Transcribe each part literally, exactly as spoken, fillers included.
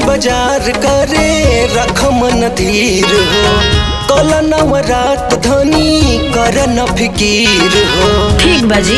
बाजार करे रख मन धीर हो, कल नवरात धनी कर न फिकीर हो। ठीक बाजी।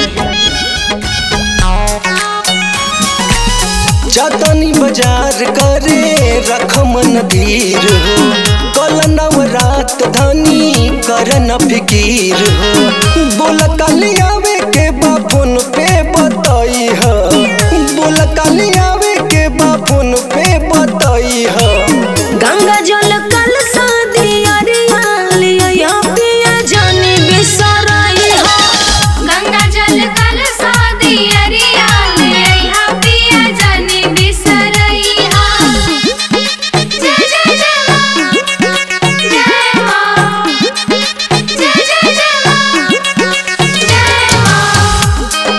जातनी बाजार करे रख मन धीर हो, कल नवरात धनी कर न फिकीर हो। बोल काली आवे के बा फोन पे बताई है, बोल काली आवे के बा फोन पे बताई है। गंगा जल कल शादी अरिया पिया जाने बिसराई हो। गंगा जल कल शादी अरिया पिया जाने बिसराई हो। जय जय जय मां, जय मां, जय जय जय मां, जय मां।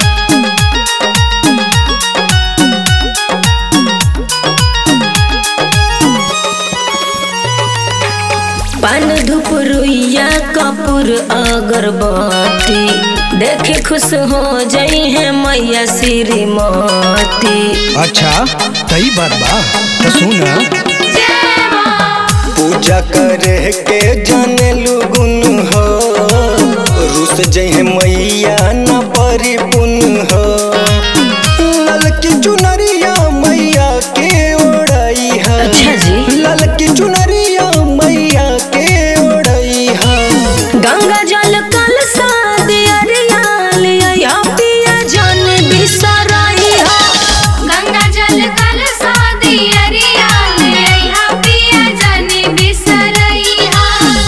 पान धूप रुइया कपूर अगरबत्ती देखे खुश हो जाई है मैया श्रीमती। अच्छा सही बात बा तो सुन। पूजा करे के जाने लुगुन हो, रुस जय मैया न परी पुन हो। ललकी चुनरिया मैया के ओढ़ाई है। अच्छा जी। ललकी चुनरिया मैया के ओढ़ाई है। गंगा जल कल शादी अरिया पिया जाने बिसराई हो। गंगा जल कल शादी अरिया पिया जाने बिसराई हो।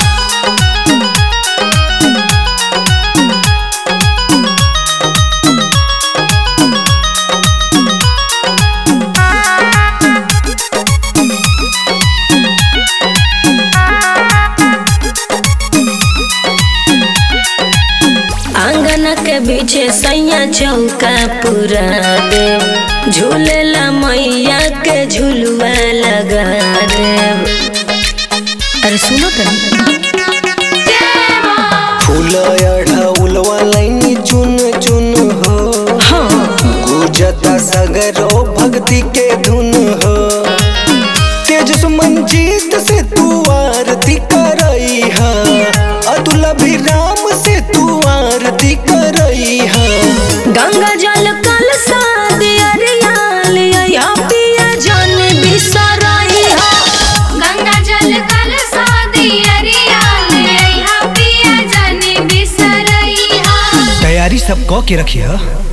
आंगन के बीचे सैया चौका पूरा देव, झूलेला मैया के झुलुआ लगा देव। अरे सुनो तनी। फूल अढ़ौलवा लाइनी चुन चुन हो, हाँ। गुजता सगरो भक्ति के धुन हो। तेजस मंजीत से तू आरती करई है, अतुल अभिराम से तू आरती करई है। गंगा जल कल शादी अरिया पिया जाने बिसराई हो। गंगा जल कल शादी अरिया पिया जाने बिसराई हो। तैयारी सब क के रखी है।